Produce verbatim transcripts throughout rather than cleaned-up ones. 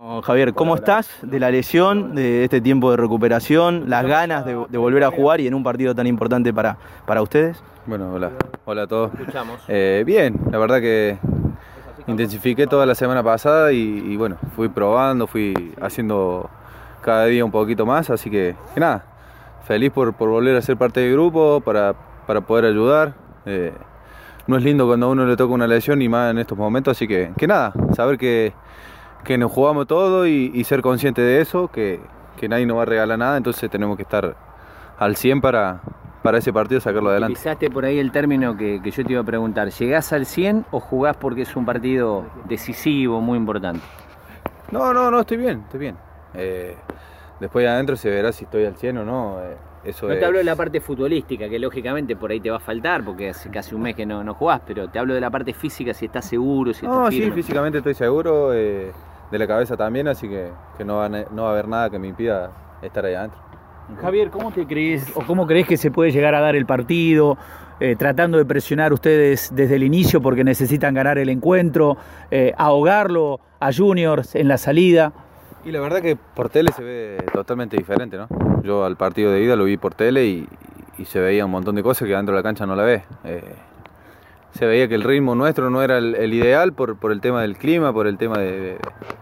Oh, Javier, ¿cómo estás de la lesión, de este tiempo de recuperación, las ganas de, de volver a jugar y en un partido tan importante para, para ustedes? Bueno, hola, hola a todos. Escuchamos. Eh, bien, la verdad que intensifiqué toda la semana pasada y, y bueno, fui probando, fui haciendo cada día un poquito más, así que, que nada, feliz por, por volver a ser parte del grupo, para, para poder ayudar. Eh, no es lindo cuando a uno le toca una lesión y más en estos momentos, así que, que nada, saber que, que nos jugamos todo y, y ser consciente de eso, que, que nadie nos va a regalar nada, entonces tenemos que estar al cien para, para ese partido sacarlo adelante. Utilizaste por ahí el término que, que yo te iba a preguntar, ¿llegás al cien o jugás porque es un partido decisivo, muy importante? No, no, no, estoy bien, estoy bien. Eh, después adentro se verá si estoy al cien o no. Eh, eso no es... te hablo de la parte futbolística, que lógicamente por ahí te va a faltar, porque hace casi un mes que no, no jugás, pero te hablo de la parte física, si estás seguro, si estás No, firme. sí, físicamente estoy seguro, eh, de la cabeza también, así que, que no, va, no va a haber nada que me impida estar ahí adentro. Javier, ¿cómo te crees o cómo crees que se puede llegar a dar el partido? Eh, tratando de presionar ustedes desde el inicio porque necesitan ganar el encuentro, eh, ahogarlo a Juniors en la salida. Y la verdad que por tele se ve totalmente diferente, ¿no? Yo al partido de ida lo vi por tele y, y se veía un montón de cosas que dentro de la cancha no la ves. Eh, se veía que el ritmo nuestro no era el, el ideal por, por el tema del clima, por el tema de, de...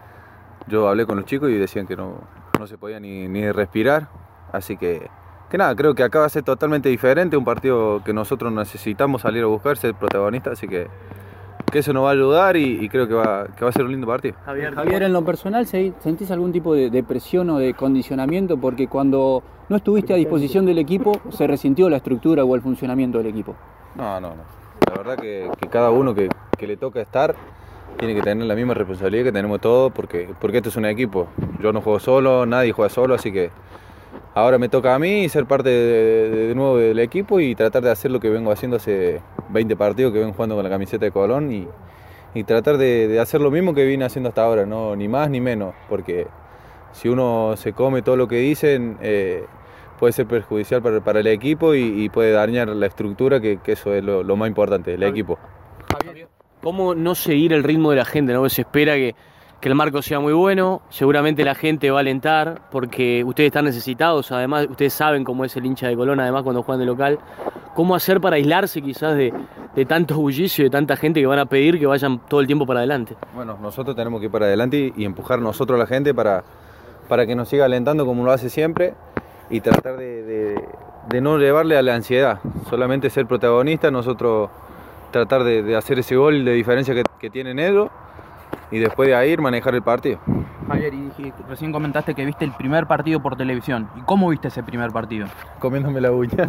Yo hablé con los chicos y decían que no, no se podía ni, ni respirar, así que... Que nada, creo que acá va a ser totalmente diferente, un partido que nosotros necesitamos salir a buscar, ser protagonistas, así que... que eso nos va a ayudar y, y creo que va, que va a ser un lindo partido. Javier, Javier, en lo personal, ¿sentís algún tipo de, de presión o de condicionamiento? Porque cuando no estuviste a disposición del equipo, ¿se resintió la estructura o el funcionamiento del equipo? No, no, no. La verdad que, que cada uno que, que le toca estar tiene que tener la misma responsabilidad que tenemos todos, porque, porque esto es un equipo. Yo no juego solo, nadie juega solo, así que ahora me toca a mí ser parte de, de, de nuevo del equipo y tratar de hacer lo que vengo haciendo hace veinte partidos que vengo jugando con la camiseta de Colón y, y tratar de, de hacer lo mismo que vine haciendo hasta ahora, no ni más ni menos, porque si uno se come todo lo que dicen eh, puede ser perjudicial para, para el equipo y, y puede dañar la estructura, que, que eso es lo, lo más importante, el equipo. Javier, ¿cómo no seguir el ritmo de la gente? ¿No? Se espera que, que el marco sea muy bueno, seguramente la gente va a alentar porque ustedes están necesitados, además ustedes saben cómo es el hincha de Colón, además cuando juegan de local. ¿Cómo hacer para aislarse quizás de, de tanto bullicio y de tanta gente que van a pedir que vayan todo el tiempo para adelante? Bueno, nosotros tenemos que ir para adelante y, y empujar nosotros a la gente para, para que nos siga alentando como lo hace siempre y tratar de, de, de no llevarle a la ansiedad, solamente ser protagonista, nosotros tratar de, de hacer ese gol de diferencia que, que tiene Negro y después de ahí ir manejar el partido. Javier, y, y recién comentaste que viste el primer partido por televisión. ¿Y cómo viste ese primer partido? Comiéndome la uña.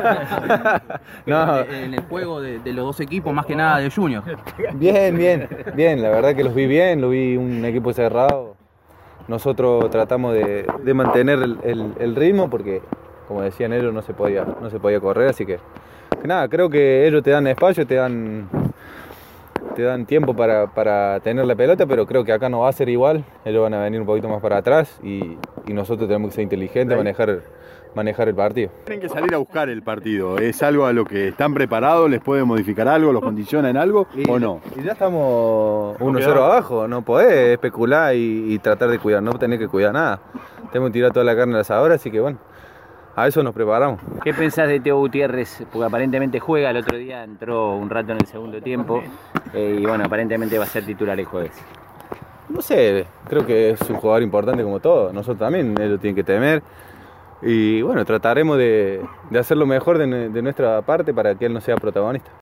No. En el juego de, de los dos equipos, más que nada de Junior. Bien, bien, bien. La verdad que los vi bien, lo vi un equipo cerrado. Nosotros tratamos de, de mantener el, el, el ritmo porque, como decían ellos, no se podía, no se podía correr, así que, que nada, creo que ellos te dan espacio, te dan... te dan tiempo para, para tener la pelota, pero creo que acá no va a ser igual, ellos van a venir un poquito más para atrás y, y nosotros tenemos que ser inteligentes, manejar, manejar el partido. Tienen que salir a buscar el partido, ¿es algo a lo que están preparados? ¿Les puede modificar algo? ¿Los condiciona en algo y, o no? Y ya estamos uno cero abajo, no podés especular y, y tratar de cuidar, no tenés que cuidar nada. Tenemos que tirar toda la carne al asador, así que bueno, a eso nos preparamos. ¿Qué pensás de Teo Gutiérrez? Porque aparentemente juega, el otro día entró un rato en el segundo tiempo eh, y bueno, aparentemente va a ser titular el jueves. No sé, creo que es un jugador importante como todos, nosotros también, ellos tienen que temer y bueno, trataremos de, de hacer lo mejor de, de nuestra parte para que él no sea protagonista.